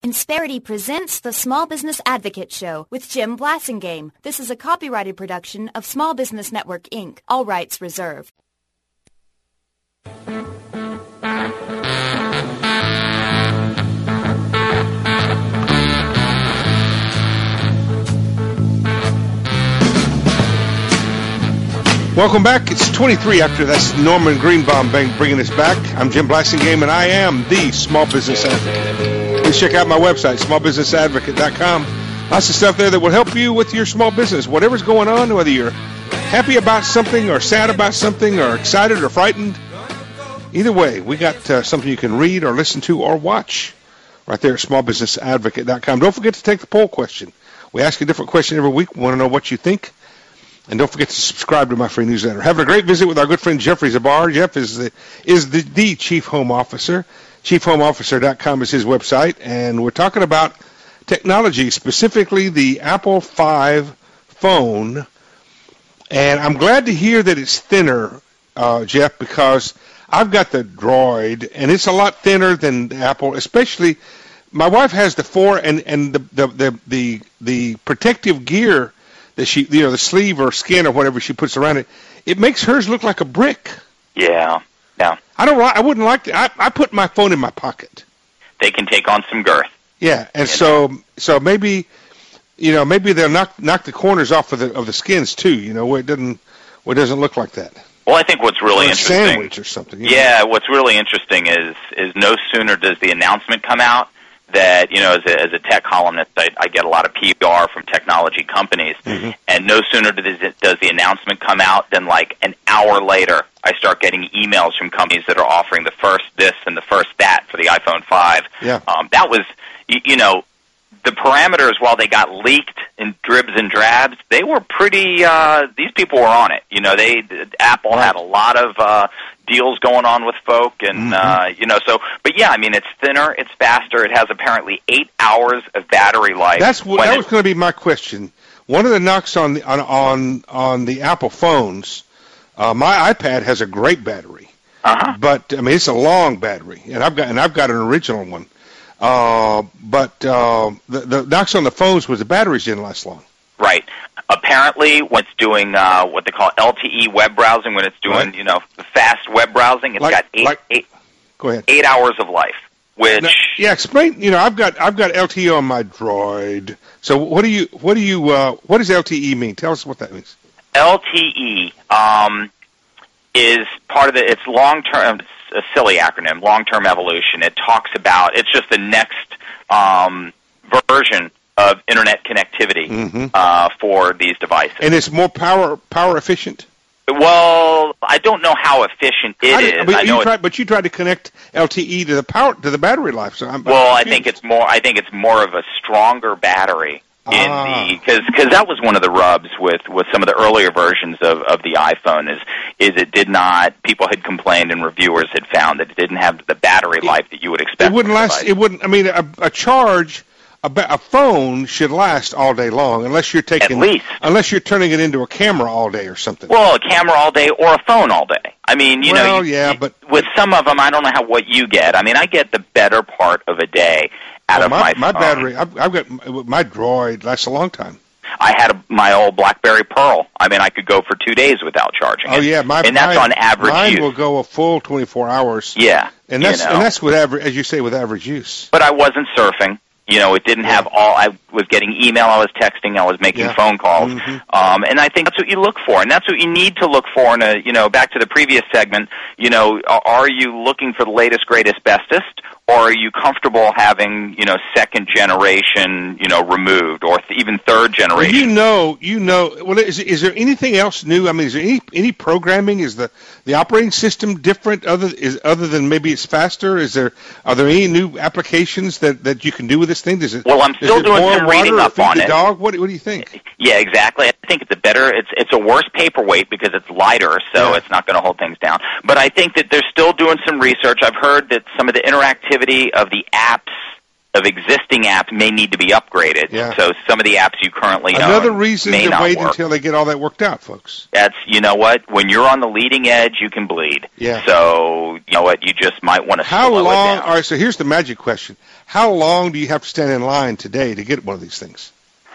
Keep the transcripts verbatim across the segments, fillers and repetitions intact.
Insperity presents the Small Business Advocate Show with Jim Blasingame. This is a copyrighted production of Small Business Network, Incorporated. All rights reserved. Welcome back. It's twenty-three after. That's Norman Greenbaum bringing us back. I'm Jim Blasingame, and I am the Small Business Advocate. Please check out my website, small business advocate dot com. Lots of stuff there that will help you with your small business. Whatever's going on, whether you're happy about something or sad about something or excited or frightened, either way, we got uh, something you can read or listen to or watch right there at small business advocate dot com. Don't forget to take the poll question. We ask a different question every week. We want to know what you think. And don't forget to subscribe to my free newsletter. Having a great visit with our good friend Jeffrey Zabar. Jeff is the is the, the Chief Home Officer. chief home officer dot com is his website. And we're talking about technology, specifically the Apple five phone. And I'm glad to hear that it's thinner, uh, Jeff, because I've got the Droid, and it's a lot thinner than the Apple, especially my wife has the four, and, and the, the, the, the, the protective gear that she, you know, the sleeve or skin or whatever she puts around it, it makes hers look like a brick. Yeah, yeah. I don't like. I wouldn't like to. I, I put my phone in my pocket. They can take on some girth. Yeah, and so know. so maybe, you know, maybe they'll knock knock the corners off of the of the skins too. You know, where it doesn't where it doesn't look like that. Well, I think what's really or a interesting, sandwich or something. Yeah, know? What's really interesting is is no sooner does the announcement come out that, you know, as a, as a tech columnist, I, I get a lot of P R from technology companies, mm-hmm. and no sooner does, it, does the announcement come out than like an hour later, I start getting emails from companies that are offering the first this and the first that for the iPhone five. Yeah. Um, that was, you, you know, the parameters, while they got leaked in dribs and drabs, they were pretty, uh, these people were on it. You know, they, Apple right. had a lot of, uh, deals going on with folk, and, mm-hmm. uh, you know, so, but yeah, I mean, it's thinner, it's faster, it has apparently eight hours of battery life. That's what, that was going to be my question. One of the knocks on the, on, on, on the Apple phones, uh, my iPad has a great battery, uh-huh. but, I mean, it's a long battery, and I've got, and I've got an original one. Uh, but uh, the, the knocks on the phones was the batteries didn't last long. Right. Apparently, when it's doing uh, what they call L T E web browsing, when it's doing right. you know fast web browsing, it's like, got eight, like, eight, go ahead. eight hours of life. Which now, yeah, explain. You know, I've got I've got L T E on my Droid. So what do you what do you uh, what does L T E mean? Tell us what that means. L T E um, is part of the. It's long term. A silly acronym, long-term evolution. It talks about, it's just the next um, version of internet connectivity mm-hmm. uh, for these devices. And it's more power power efficient? Well, I don't know how efficient it did, is. But, I you know tried, but you tried to connect L T E to the power to the battery life. So I'm, well, I'm I think it's more. I think it's more of a stronger battery. In ah. the because because that was one of the rubs with, with some of the earlier versions of, of the iPhone is is it did not, people had complained and reviewers had found that it didn't have the battery life that you would expect. It wouldn't last. It wouldn't. I mean, a, a charge, a, a phone should last all day long unless you're taking at least unless you're turning it into a camera all day or something. Well, a camera all day or a phone all day. I mean, you well, know, you, yeah, but with some of them, I don't know how what you get. I mean, I get the better part of a day. Out well, of my, my, my battery, I've, I've got my Droid lasts a long time. I had a, my old BlackBerry Pearl. I mean, I could go for two days without charging. Oh it. yeah, my and that's mine, on average mine use. will go a full twenty-four hours. Yeah, and that's you know. and that's with average, as you say, with average use. But I wasn't surfing. You know, it didn't yeah. have all. I was getting email. I was texting. I was making yeah. phone calls. Mm-hmm. Um, and I think that's what you look for, and that's what you need to look for. In a, you know, back to the previous segment. You know, are you looking for the latest, greatest, bestest? Or are you comfortable having, you know, second generation, you know, removed, or th- even third generation? Well, you know, you know. Well, is is there anything else new? I mean, is there any any programming? Is the the operating system different? Other is other than maybe it's faster. Is there are there any new applications that, that you can do with this thing? Does it? Well, I'm still doing some reading up on the it. Dog? What what do you think? Yeah, exactly. I think it's a better. It's it's a worse paperweight because it's lighter, so yeah. it's not going to hold things down. But I think that they're still doing some research. I've heard that some of the interactivity of the apps of existing apps may need to be upgraded. Yeah. So some of the apps you currently Another own reason may to not wait work. until they get all that worked out, folks. That's, you know what, when you're on the leading edge, you can bleed. Yeah. So, you know what, you just might want to How slow long? it down. All right. So here's the magic question: how long do you have to stand in line today to get one of these things?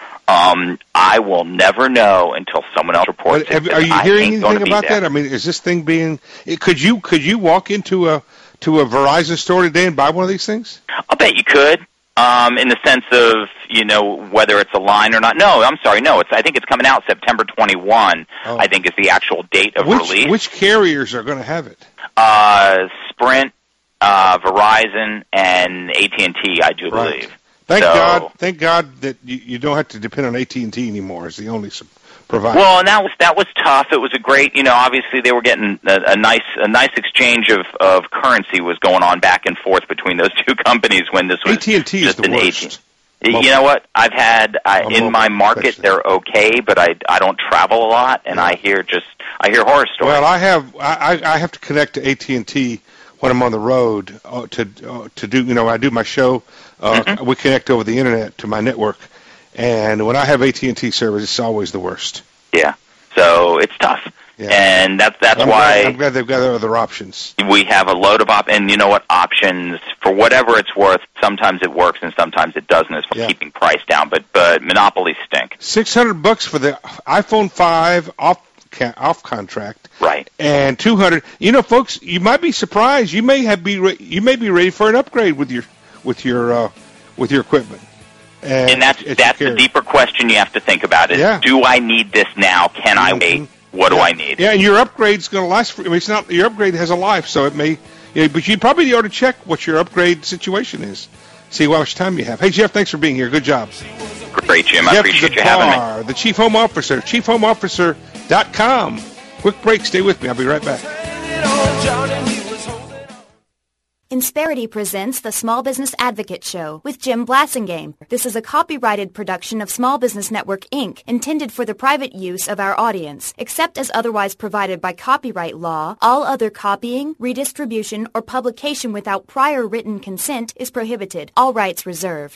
Um, I will never know until someone else reports But have, it. are you I hearing ain't gonna anything be about there. that? I mean, is this thing being? It, could you could you walk into a to a Verizon store today and buy one of these things? I'll bet you could. Um, in the sense of, you know, whether it's a line or not. No, I'm sorry. No, it's. I think it's coming out September twenty-first. Oh. I think is the actual date of Which release. which carriers are going to have it? Uh, Sprint, uh, Verizon, and A T and T, I do Right. believe. Thank So- God, thank God that you, you don't have to depend on A T and T anymore as the only s- provider. Well, and that was that was tough. It was a great, you know. Obviously, they were getting a, a nice a nice exchange of, of currency was going on back and forth between those two companies when this was A T and T is just the an worst. A T. You know what? I've had I, Well, in mobile, my market, especially. they're okay, but I I don't travel a lot, and Yeah. I hear just I hear horror stories. Well, I have I, I I have to connect to A T and T when I'm on the road uh, to uh, to do you know I do my show. Uh, Mm-hmm. We connect over the internet to my network, and when I have A T and T service, it's always the worst. Yeah, so it's tough, Yeah. and that's that's I'm why. glad, I'm glad they've got other options. We have a load of op, and you know what? Options for whatever it's worth. Sometimes it works, and sometimes it doesn't. As far as Yeah. keeping price down, but but monopolies stink. Six hundred bucks for the iPhone five off ca- off contract, Right. and two hundred. You know, folks, you might be surprised. You may have be re- you may be ready for an upgrade with your with your uh, with your equipment. And, And that's as you that's the carry. deeper question you have to think about. Is Yeah. do I need this now? Can I Mhm. wait? What do Yeah. I need? Yeah, and your upgrade's going to last. For, I mean, it's not your upgrade has a life, so it may. Yeah, but you probably ought to check what your upgrade situation is. See how much time you have. Hey, Jeff, thanks for being here. Good job. Great, Jim. I Jeff appreciate you having me. Zabar, the Chief Home Officer, chief home officer dot com. Quick break. Stay with me. I'll be right back. Insperity presents the Small Business Advocate Show with Jim Blassingame. This is a copyrighted production of Small Business Network, Incorporated, intended for the private use of our audience. Except as otherwise provided by copyright law, all other copying, redistribution, or publication without prior written consent is prohibited. All rights reserved.